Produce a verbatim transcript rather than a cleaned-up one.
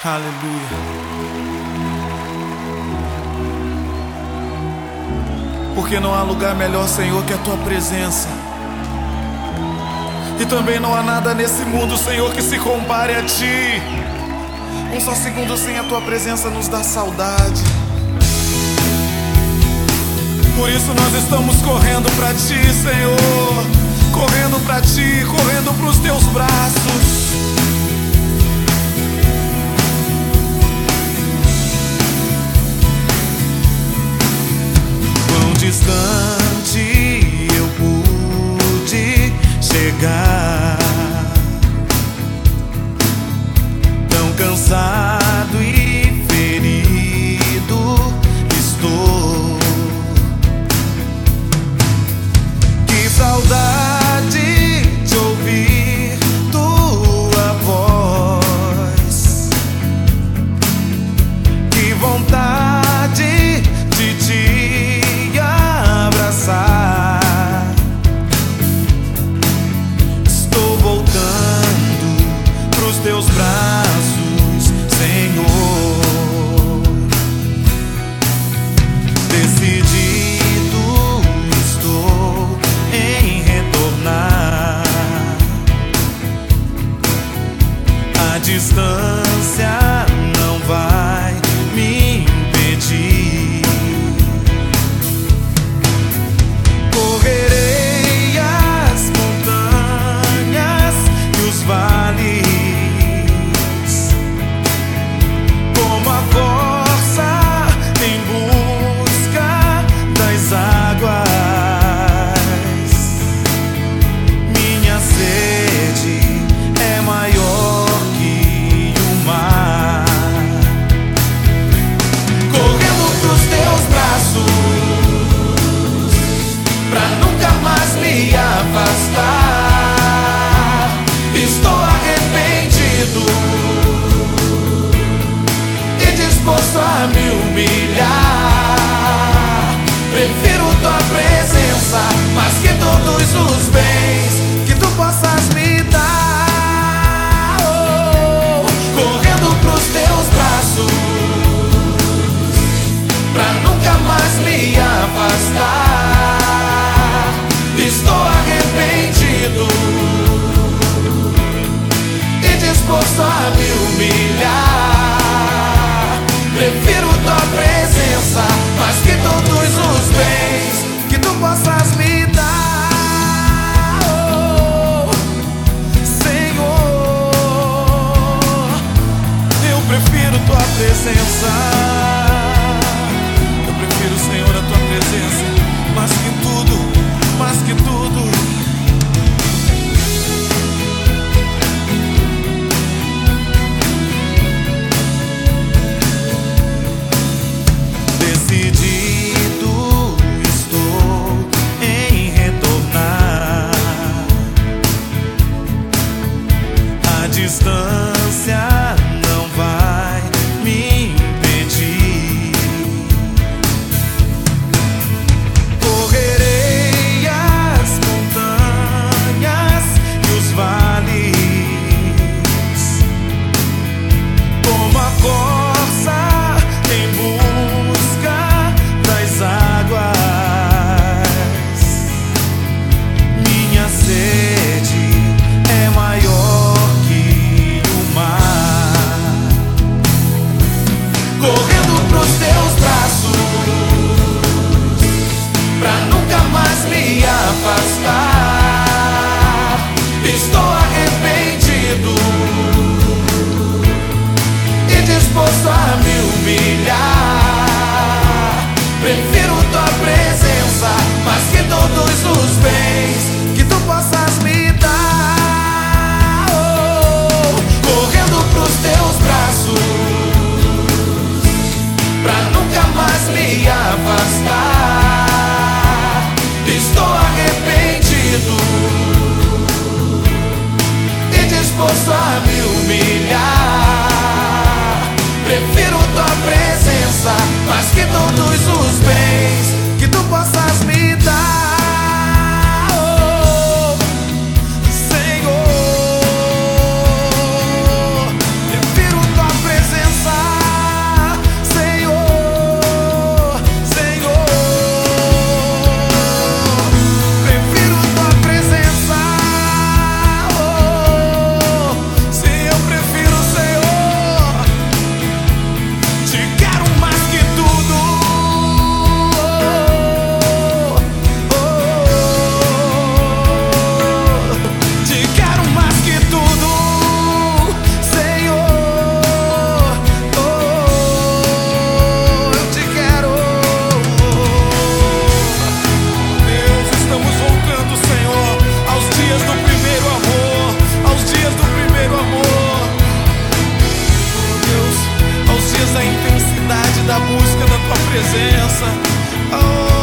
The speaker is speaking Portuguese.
Aleluia. Porque não há lugar melhor, Senhor, que a Tua presença. E também não há nada nesse mundo, Senhor, que se compare a Ti. Um só segundo sem a Tua presença nos dá saudade. Por isso nós estamos correndo pra Ti, Senhor. Correndo pra Ti, correndo pros Teus braços. Quão distante eu pude chegar, tão cansado e ferido estou. Que saudade de ouvir Tua voz, que vontade de Te abraçar. Estou voltando pros Teus braços, Senhor. Decidido estou em retornar. A distância não vai me impedir. Correrei as montanhas e os vales, como a força em busca das águas. Minha sede é maior que o mar. Correndo pros Teus braços, pra nunca mais me afastar. Estou arrependido e disposto a me humilhar. Prefiro Tua presença mais que todos os bens que Tu possas me dar. Oh, correndo pros Teus braços, pra nunca mais me afastar. Estou arrependido e disposto a me humilhar. Prefiro Tua presença mais que todos os bens que Tu possas me dar. Oh, Senhor, eu prefiro Tua presença. Eu prefiro, Senhor, a Tua presença mais que tudo, mais que tudo. Decidido estou em retornar. A distância não vai me impedir. Correrei as montanhas e os vales, como a corça em busca das águas. Minha sede é maior que o mar. Correndo pros Teus braços, pra nunca mais me afastar. Estou arrependido e disposto a me humilhar. Prefiro Tua presença mais que todos os bens que Tu possas me dar. Oh, correndo pros Teus braços, pra nunca mais me afastar. Estou arrependido presença. Oh,